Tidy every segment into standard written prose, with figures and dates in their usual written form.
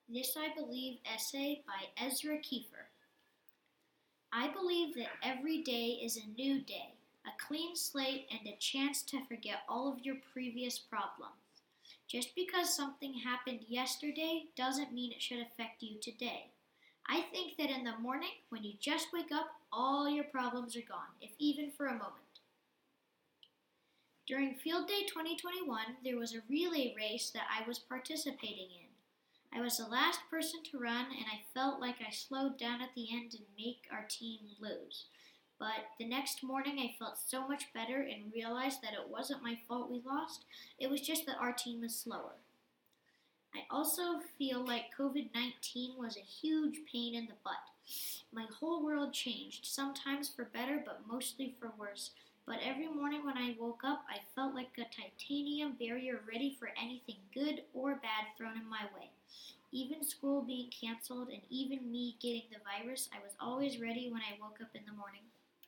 This I Believe essay by Ezra Kiefer. I believe that every day is a new day, a clean slate, and a chance to forget all of your previous problems. Just because something happened yesterday doesn't mean it should affect you today. I think that in the morning, when you just wake up, all your problems are gone, if even for a moment. During Field Day 2021, there was a relay race that I was participating in. I was the last person to run, and I felt like I slowed down at the end and make our team lose. But the next morning, I felt so much better and realized that it wasn't my fault we lost. It was just that our team was slower. I also feel like COVID-19 was a huge pain in the butt. My whole world changed, sometimes for better, but mostly for worse. But every morning when I woke up, I felt like a titanium barrier ready for anything good or bad thrown in my way. Even school being canceled and even me getting the virus, I was always ready when I woke up in the morning.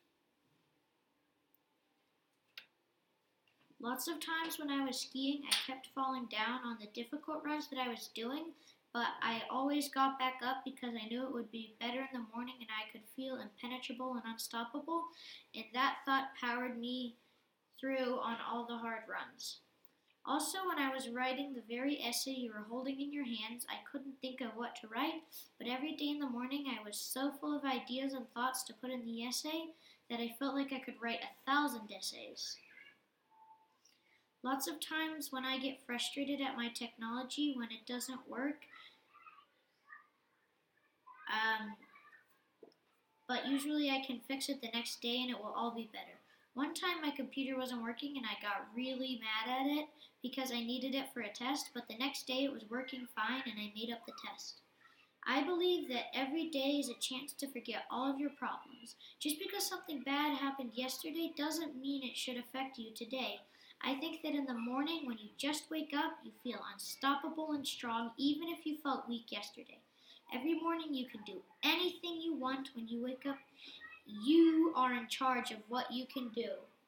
Lots of times when I was skiing, I kept falling down on the difficult runs that I was doing, but I always got back up because I knew it would be better in the morning and I could feel impenetrable and unstoppable, and that thought powered me through on all the hard runs. Also, when I was writing the very essay you were holding in your hands, I couldn't think of what to write, but every day in the morning I was so full of ideas and thoughts to put in the essay that I felt like I could write 1,000 essays. Lots of times when I get frustrated at my technology when it doesn't work, um, but usually I can fix it the next day and it will all be better. One time my computer wasn't working and I got really mad at it because I needed it for a test, but the next day it was working fine and I made up the test. I believe that every day is a chance to forget all of your problems. Just because something bad happened yesterday doesn't mean it should affect you today. I think that in the morning when you just wake up, you feel unstoppable and strong even if you felt weak yesterday. Every morning you can do anything you want when you wake up. You are in charge of what you can do.